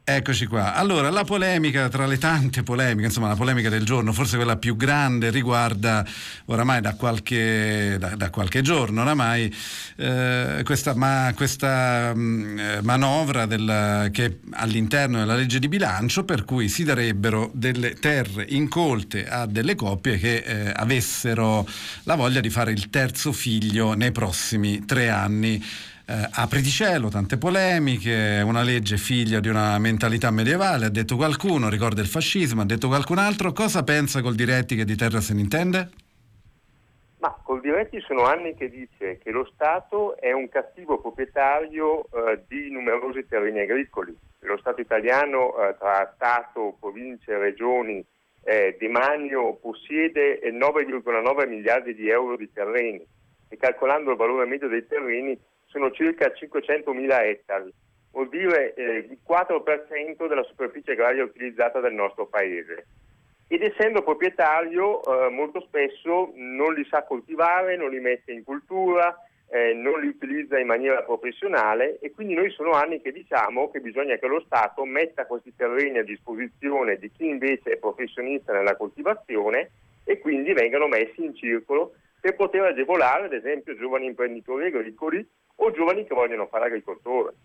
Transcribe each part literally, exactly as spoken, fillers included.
Eccoci qua. Allora, la polemica, tra le tante polemiche, insomma la polemica del giorno, forse quella più grande, riguarda oramai da qualche, da, da qualche giorno oramai eh, questa, ma, questa mh, manovra del, che all'interno della legge di bilancio, per cui si darebbero delle terre incolte a delle coppie che eh, avessero la voglia di fare il terzo figlio nei prossimi tre anni. Eh, apri di cielo, tante polemiche, una legge figlia di una mentalità medievale, ha detto qualcuno, ricorda il fascismo, ha detto qualcun altro. Cosa pensa Coldiretti, che di terra se ne intende? Ma Coldiretti sono anni che dice che lo Stato è un cattivo proprietario eh, di numerosi terreni agricoli. Lo Stato italiano, eh, tra Stato, province, regioni, eh, demanio, possiede nove virgola nove miliardi di euro di terreni e, calcolando il valore medio dei terreni, sono circa cinquecentomila ettari, vuol dire eh, il quattro per cento della superficie agraria utilizzata dal nostro paese. Ed essendo proprietario eh, molto spesso non li sa coltivare, non li mette in cultura, eh, non li utilizza in maniera professionale, e quindi noi sono anni che diciamo che bisogna che lo Stato metta questi terreni a disposizione di chi invece è professionista nella coltivazione e quindi vengano messi in circolo per poter agevolare ad esempio giovani imprenditori agricoli o giovani che vogliono fare agricoltore.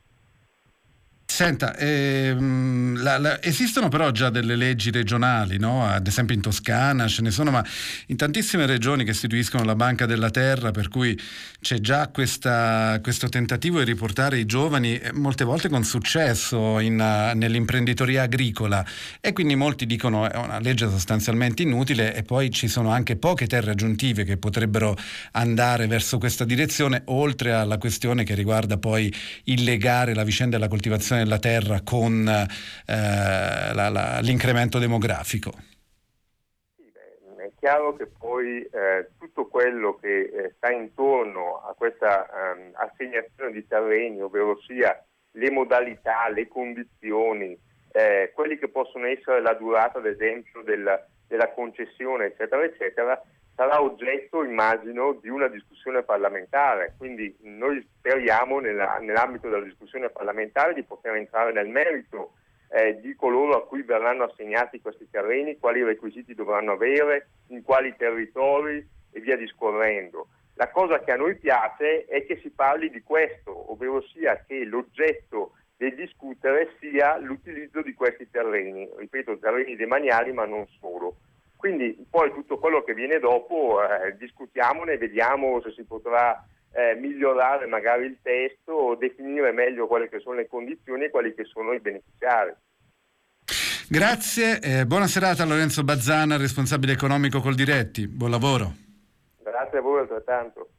Senta, ehm, la, la, esistono però già delle leggi regionali, no? Ad esempio in Toscana ce ne sono, ma in tantissime regioni che istituiscono la Banca della Terra, per cui c'è già questa, questo tentativo di riportare i giovani, molte volte con successo, in, uh, nell'imprenditoria agricola, e quindi molti dicono è una legge sostanzialmente inutile, e poi ci sono anche poche terre aggiuntive che potrebbero andare verso questa direzione, oltre alla questione che riguarda poi il legare la vicenda della coltivazione la terra con eh, la, la, l'incremento demografico. Sì, beh, è chiaro che poi eh, tutto quello che eh, sta intorno a questa ehm, assegnazione di terreni, ovvero sia le modalità, le condizioni, eh, quelli che possono essere la durata ad esempio del, della concessione, eccetera eccetera, sarà oggetto, immagino, di una discussione parlamentare. Quindi noi speriamo nella, nell'ambito della discussione parlamentare di poter entrare nel merito eh, di coloro a cui verranno assegnati questi terreni, quali requisiti dovranno avere, in quali territori e via discorrendo. La cosa che a noi piace è che si parli di questo, ovvero sia che l'oggetto del discutere sia l'utilizzo di questi terreni, ripeto, terreni demaniali ma non solo. Quindi poi tutto quello che viene dopo eh, discutiamone, vediamo se si potrà eh, migliorare magari il testo o definire meglio quelle che sono le condizioni e quali che sono i beneficiari. Grazie, eh, buona serata a Lorenzo Bazzana, responsabile economico Coldiretti, buon lavoro. Grazie a voi altrettanto.